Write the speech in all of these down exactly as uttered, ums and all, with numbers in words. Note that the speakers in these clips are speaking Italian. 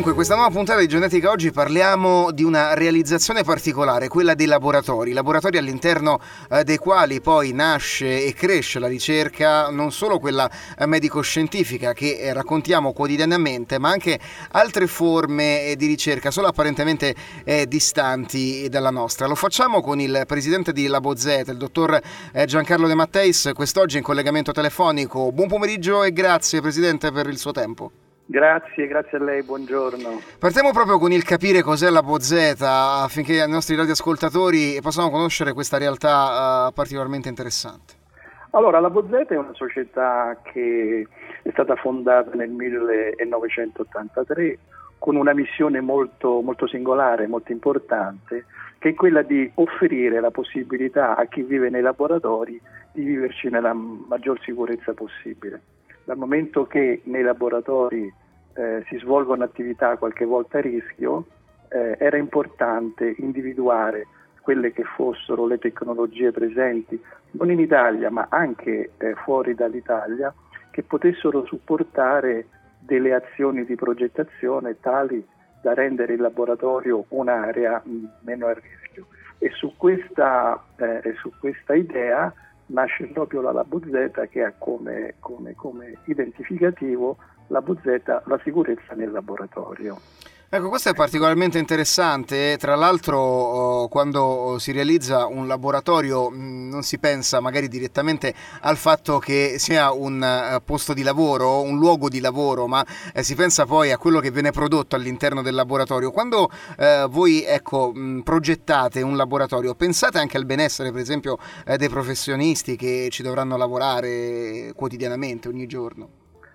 Dunque, questa nuova puntata di Genetica Oggi parliamo di una realizzazione particolare, quella dei laboratori, laboratori all'interno eh, dei quali poi nasce e cresce la ricerca, non solo quella eh, medico-scientifica che eh, raccontiamo quotidianamente, ma anche altre forme eh, di ricerca, solo apparentemente eh, distanti dalla nostra. Lo facciamo con il presidente di Labozeta, il dottor eh, Giancarlo De Matteis, quest'oggi in collegamento telefonico. Buon pomeriggio e grazie, presidente, per il suo tempo. Grazie, grazie a lei, buongiorno. Partiamo proprio con il capire cos'è la Bozeta, affinché i nostri radioascoltatori possano conoscere questa realtà uh, particolarmente interessante. Allora, la Bozeta è una società che è stata fondata nel millenovecentottantatré con una missione molto, molto singolare, molto importante, che è quella di offrire la possibilità a chi vive nei laboratori di viverci nella maggior sicurezza possibile. Dal momento che nei laboratori eh, si svolgono attività qualche volta a rischio, eh, era importante individuare quelle che fossero le tecnologie presenti, non in Italia ma anche eh, fuori dall'Italia, che potessero supportare delle azioni di progettazione tali da rendere il laboratorio un'area mh, meno a rischio. E su questa, eh, su questa idea nasce proprio la Labozeta, che ha come, come, come identificativo la Bozeta, la sicurezza nel laboratorio. Ecco, questo è particolarmente interessante. Tra l'altro, quando si realizza un laboratorio non si pensa magari direttamente al fatto che sia un posto di lavoro, un luogo di lavoro, ma si pensa poi a quello che viene prodotto all'interno del laboratorio. Quando eh, voi ecco, progettate un laboratorio, pensate anche al benessere, per esempio, eh, dei professionisti che ci dovranno lavorare quotidianamente, ogni giorno?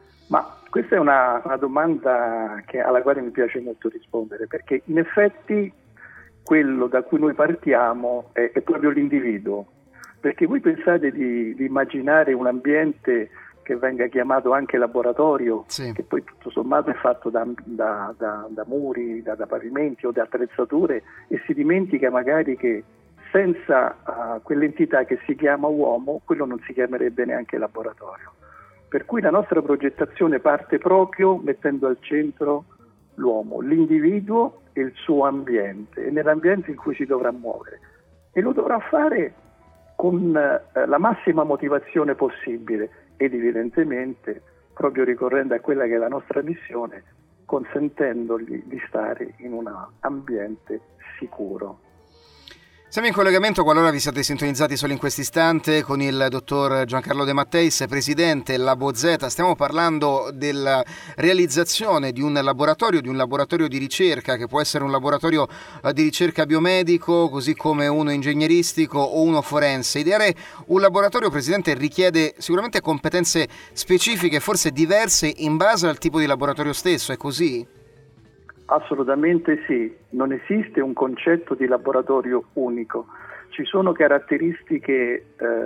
Ma questa è una, una domanda che, alla quale mi piace molto rispondere, perché in effetti quello da cui noi partiamo è, è proprio l'individuo. Perché voi pensate di, di immaginare un ambiente che venga chiamato anche laboratorio, sì, che poi tutto sommato è fatto da, da, da, da muri, da, da pavimenti o da attrezzature, e si dimentica magari che senza uh, quell'entità che si chiama uomo, quello non si chiamerebbe neanche laboratorio. Per cui la nostra progettazione parte proprio mettendo al centro l'uomo, l'individuo e il suo ambiente, e nell'ambiente in cui si dovrà muovere. E lo dovrà fare con eh, la massima motivazione possibile ed evidentemente proprio ricorrendo a quella che è la nostra missione, consentendogli di stare in un ambiente sicuro. Siamo in collegamento, qualora vi siate sintonizzati solo in questo istante, con il dottor Giancarlo De Matteis, presidente Labozeta. Stiamo parlando della realizzazione di un laboratorio, di un laboratorio di ricerca, che può essere un laboratorio di ricerca biomedico, così come uno ingegneristico o uno forense. Ideare un laboratorio, presidente, richiede sicuramente competenze specifiche, forse diverse in base al tipo di laboratorio stesso, è così? Assolutamente sì, non esiste un concetto di laboratorio unico, ci sono caratteristiche eh,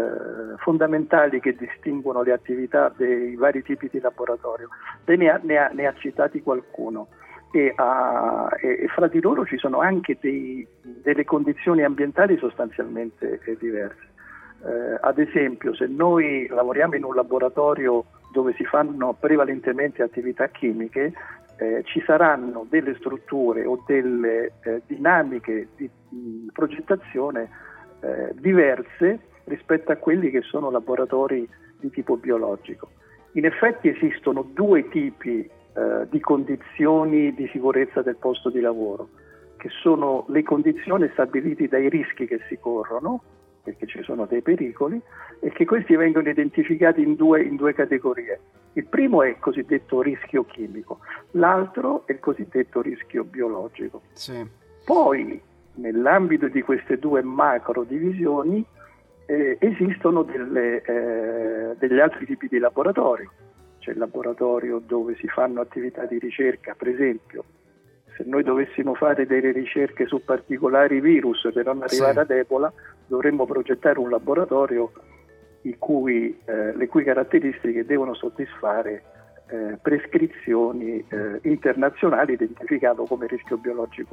fondamentali che distinguono le attività dei vari tipi di laboratorio. Lei ne ha, ne ha, ne ha citati qualcuno e, a, e, e fra di loro ci sono anche dei, delle condizioni ambientali sostanzialmente eh, diverse. Eh, ad esempio, se noi lavoriamo in un laboratorio dove si fanno prevalentemente attività chimiche, Eh, ci saranno delle strutture o delle eh, dinamiche di mh, progettazione eh, diverse rispetto a quelli che sono laboratori di tipo biologico. In effetti esistono due tipi eh, di condizioni di sicurezza del posto di lavoro, che sono le condizioni stabilite dai rischi che si corrono, perché ci sono dei pericoli, e che questi vengono identificati in due, in due categorie. Il primo è il cosiddetto rischio chimico, l'altro è il cosiddetto rischio biologico. Sì. Poi, nell'ambito di queste due macro divisioni, eh, esistono delle, eh, degli altri tipi di laboratorio. C'è il laboratorio dove si fanno attività di ricerca, per esempio, se noi dovessimo fare delle ricerche su particolari virus per non arrivare, sì, ad Ebola, dovremmo progettare un laboratorio i cui, eh, le cui caratteristiche devono soddisfare eh, prescrizioni eh, internazionali identificato come rischio biologico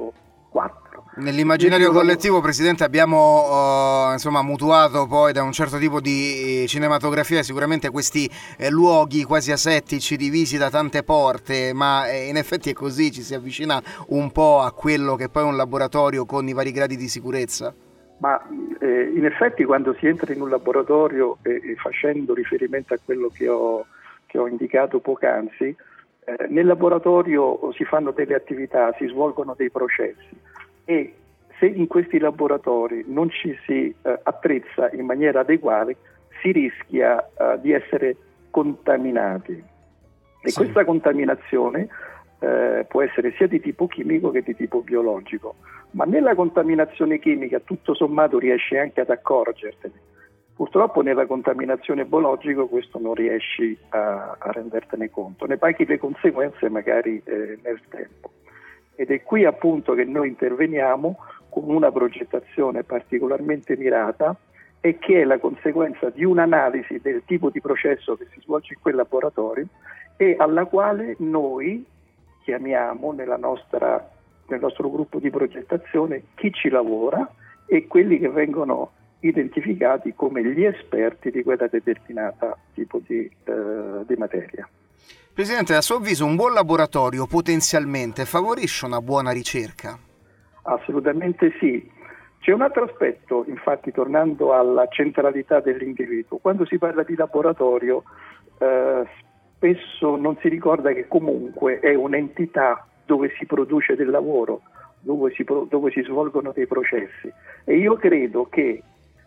quattro. Nell'immaginario collettivo, Presidente, abbiamo uh, insomma mutuato poi da un certo tipo di cinematografia sicuramente questi eh, luoghi quasi asettici divisi da tante porte, ma eh, in effetti è così, ci si avvicina un po' a quello che poi è un laboratorio con i vari gradi di sicurezza? Ma eh, in effetti quando si entra in un laboratorio, eh, e facendo riferimento a quello che ho, che ho indicato poc'anzi, eh, nel laboratorio si fanno delle attività, si svolgono dei processi. E se in questi laboratori non ci si eh, attrezza in maniera adeguata, si rischia eh, di essere contaminati. E sì. Questa contaminazione eh, può essere sia di tipo chimico che di tipo biologico, ma nella contaminazione chimica tutto sommato riesci anche ad accorgertene. Purtroppo nella contaminazione biologica questo non riesci a, a rendertene conto, ne paghi le conseguenze magari eh, nel tempo. Ed è qui appunto che noi interveniamo con una progettazione particolarmente mirata e che è la conseguenza di un'analisi del tipo di processo che si svolge in quel laboratorio e alla quale noi chiamiamo nella nostra, nel nostro gruppo di progettazione chi ci lavora e quelli che vengono identificati come gli esperti di quella determinata tipo di, eh, di materia. Presidente, a suo avviso un buon laboratorio potenzialmente favorisce una buona ricerca? Assolutamente sì. C'è un altro aspetto, infatti, tornando alla centralità dell'individuo. Quando si parla di laboratorio, eh, spesso non si ricorda che comunque è un'entità dove si produce del lavoro, dove si, pro- dove si svolgono dei processi. E io credo che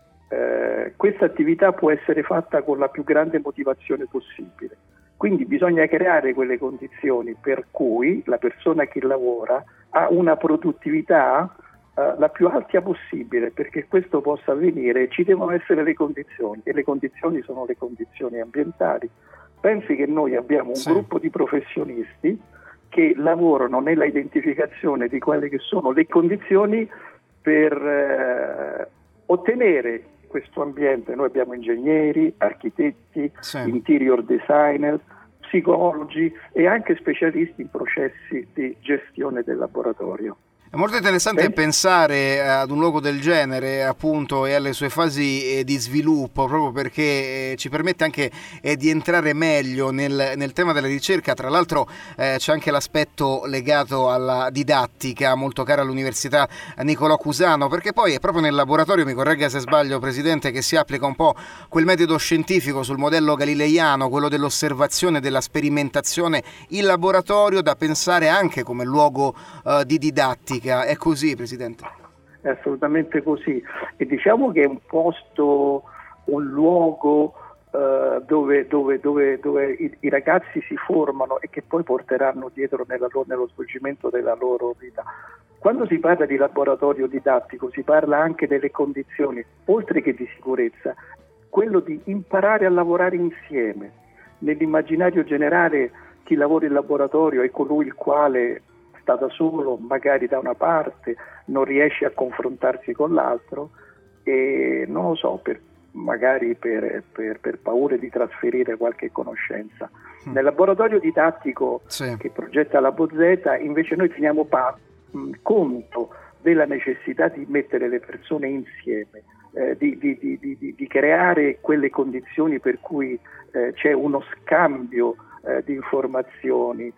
eh, questa attività può essere fatta con la più grande motivazione possibile. Quindi bisogna creare quelle condizioni per cui la persona che lavora ha una produttività eh, la più alta possibile. Perché questo possa avvenire ci devono essere le condizioni, e le condizioni sono le condizioni ambientali. Pensi che noi abbiamo un sì. gruppo di professionisti che lavorano nella identificazione di quelle che sono le condizioni per eh, ottenere questo ambiente. Noi abbiamo ingegneri, architetti, sì. interior designer, psicologi e anche specialisti in processi di gestione del laboratorio. È molto interessante Beh. pensare ad un luogo del genere, appunto, e alle sue fasi eh, di sviluppo, proprio perché eh, ci permette anche eh, di entrare meglio nel, nel tema della ricerca. Tra l'altro eh, c'è anche l'aspetto legato alla didattica, molto cara all'Università Nicolò Cusano, perché poi è proprio nel laboratorio, mi corregga se sbaglio, Presidente, che si applica un po' quel metodo scientifico sul modello galileiano, quello dell'osservazione, della sperimentazione, il laboratorio da pensare anche come luogo eh, di didattica. È così, Presidente? È assolutamente così. E diciamo che è un posto, un luogo eh, dove, dove, dove, dove i, i ragazzi si formano e che poi porteranno dietro nella, nello svolgimento della loro vita. Quando si parla di laboratorio didattico si parla anche delle condizioni, oltre che di sicurezza, quello di imparare a lavorare insieme. Nell'immaginario generale chi lavora in laboratorio è colui il quale sta da solo, magari da una parte, non riesce a confrontarsi con l'altro e non lo so, per, magari per, per, per paura di trasferire qualche conoscenza. Mm. Nel laboratorio didattico sì. che progetta la Bozzetta invece noi teniamo pa- mh, conto della necessità di mettere le persone insieme, eh, di, di, di, di, di creare quelle condizioni per cui eh, c'è uno scambio eh, di informazioni,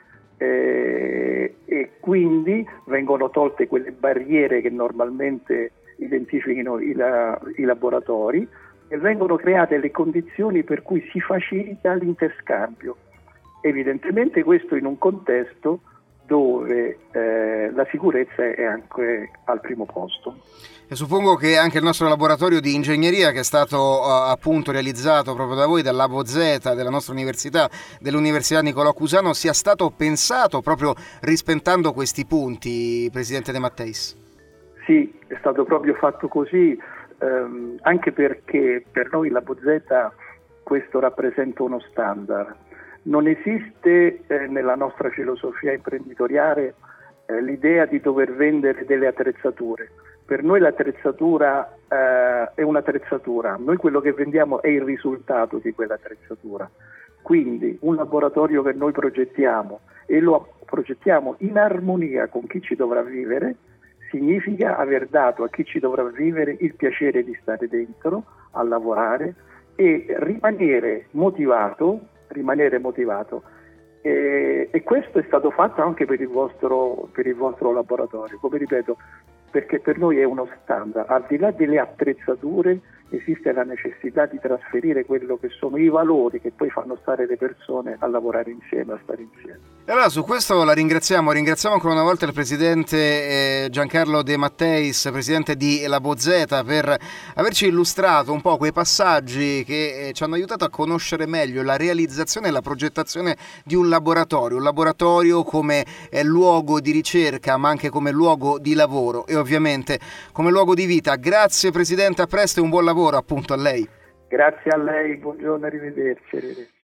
Eh, e quindi vengono tolte quelle barriere che normalmente identificano i, la, i laboratori e vengono create le condizioni per cui si facilita l'interscambio. Evidentemente questo in un contesto dove eh, la sicurezza è anche al primo posto. E suppongo che anche il nostro laboratorio di ingegneria, che è stato uh, appunto realizzato proprio da voi, dal Labo Z della nostra università, dell'Università Nicolò Cusano, sia stato pensato proprio rispettando questi punti, Presidente De Matteis. Sì, è stato proprio fatto così, ehm, anche perché per noi il Labo Z questo rappresenta uno standard. Non esiste eh, nella nostra filosofia imprenditoriale eh, l'idea di dover vendere delle attrezzature. Per noi l'attrezzatura eh, è un'attrezzatura, noi quello che vendiamo è il risultato di quell'attrezzatura. Quindi un laboratorio che noi progettiamo e lo progettiamo in armonia con chi ci dovrà vivere, significa aver dato a chi ci dovrà vivere il piacere di stare dentro, a lavorare e rimanere motivato, rimanere motivato. E, e questo è stato fatto anche per il vostro, per il vostro laboratorio, come ripeto, perché per noi è uno standard. Al di là delle attrezzature esiste la necessità di trasferire quello che sono i valori che poi fanno stare le persone a lavorare insieme, a stare insieme. E allora su questo la ringraziamo, ringraziamo ancora una volta il presidente eh, Giancarlo De Matteis, presidente di Labozeta, per averci illustrato un po' quei passaggi che eh, ci hanno aiutato a conoscere meglio la realizzazione e la progettazione di un laboratorio, un laboratorio come eh, luogo di ricerca ma anche come luogo di lavoro e ovviamente come luogo di vita. Grazie presidente, a presto e un buon lavoro appunto a lei. Grazie a lei, buongiorno, arrivederci. arrivederci.